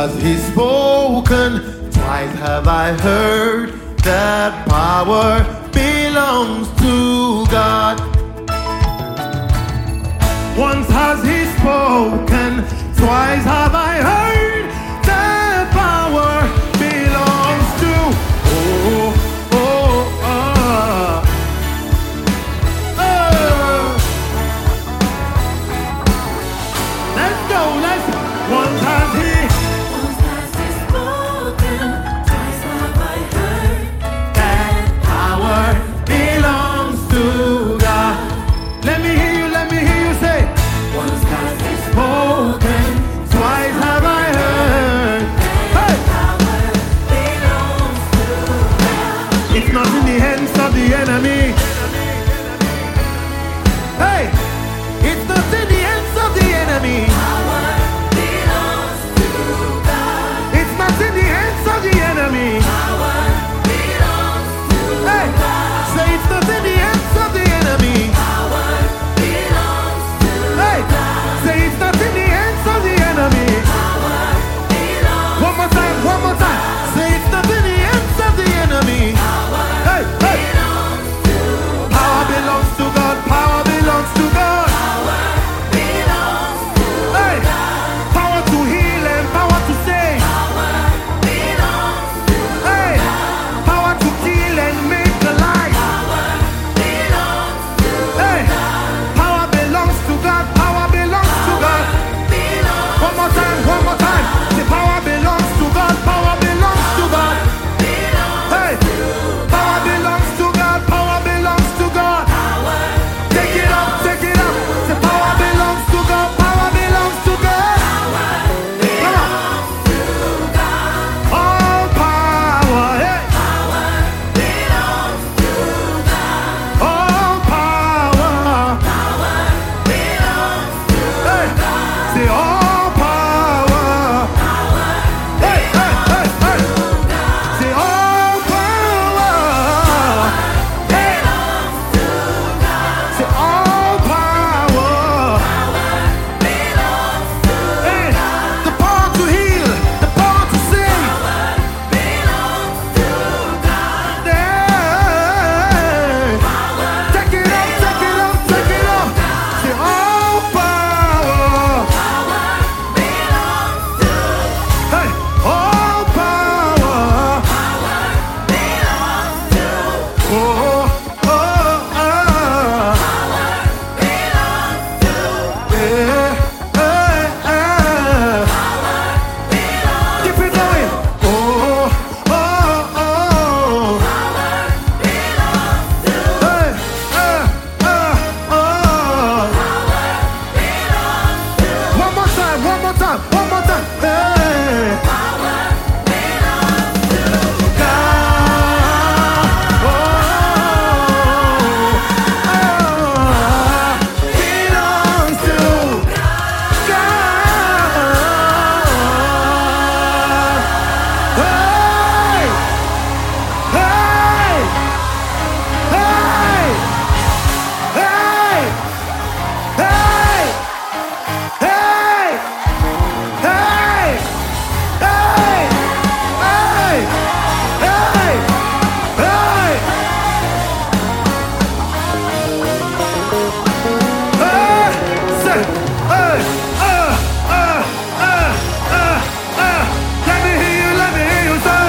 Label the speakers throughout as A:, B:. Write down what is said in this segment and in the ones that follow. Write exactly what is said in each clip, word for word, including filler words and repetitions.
A: has he spoken, twice have I heard that power belongs to God. Once has he spoken, twice have I heard that power belongs to. Oh, oh, oh, oh. Let's go, let's. Once has he.
B: Once has he spoken, twice have I heard
A: That power belongs to God. Let me hear you, let me hear you say.
B: Once has he
A: Spoken, twice have I heard. Hey!
B: power belongs to God.
A: It's not in the hands of the enemy. Hey! It's not in the hands of the enemy.
B: Power belongs to God.
A: It's not in the hands of the enemy.
B: Power belongs to
A: Hey!
B: God.
A: Say it's not in the hands of the enemy.
B: Power belongs to
A: Hey!
B: God.
A: Say it's not in the hands of the enemy.
B: Power belongs
A: One more time, one more time. Say it's not in the hands of the enemy. Hey, hey.
B: belongs to
A: Power belongs to God. Power belongs to God.
B: power belongs to
A: Hey, power to heal and power to save.
B: power belongs to
A: Hey, power to kill and make alive.
B: power belongs to
A: Hey, power belongs to God. Power belongs to God.
B: belongs
A: One more time, one more time. The power belongs to God. Power belongs to God.
B: belongs
A: Hey, power belongs to God. Power belongs to God.
B: power
A: Take it up, take it up. The power belongs to God. Power belongs to God. Come on.
B: to God.
A: All power, hey.
B: Power belongs to God.
A: All power,
B: Power belongs to
A: hey. Say all power. Hey, hey, hey, hey. Say all power. Hey. Say all power. Hey. The power to heal, the power to save. Hey. Take it up, take it up, take it up. Say all power. Hey, all power. Oh, oh, oh. Yeah, hey, hey. Keep it going. Oh, oh, oh. Hey, hey, hey, oh. One more time, one more time, one more time. Hey. God, oh, oh, belongs to God. Hey, hey, hey, hey, hey, hey, hey, hey, hey, hey, hey. Hey, say, hey, uh, uh, uh, uh, uh. Let me hear you, let me hear you say.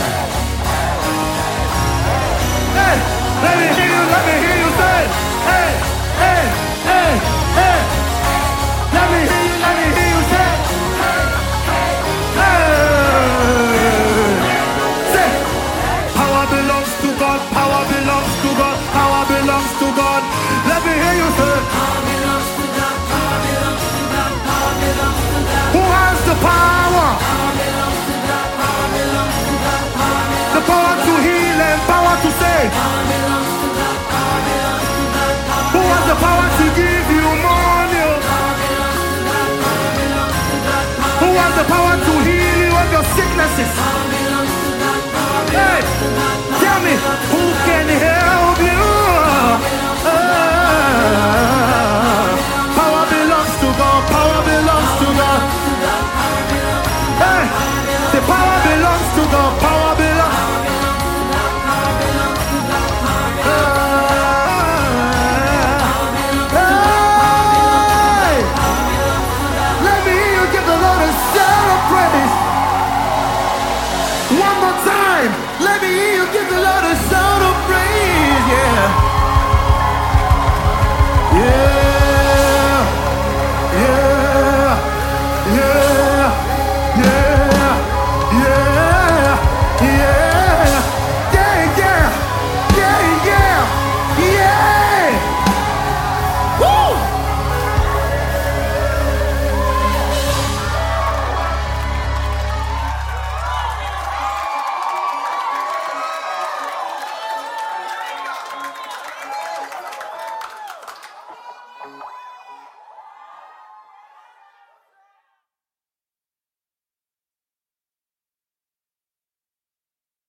A: Hey, let me hear you, let me hear you say. Hey, hey, hey, hey. Let me hear you, let me hear you say. Hey, say, power belongs to God, power belongs to God, power belongs to God. Let me hear you say. Who has the power? The power to heal and power to save. Who has the power to give you money? Who has the power to heal you of your sicknesses? Hey, tell me, who can help you? Ah, power belongs to God, power belongs to God. Hey. me hear you give the Lord a song.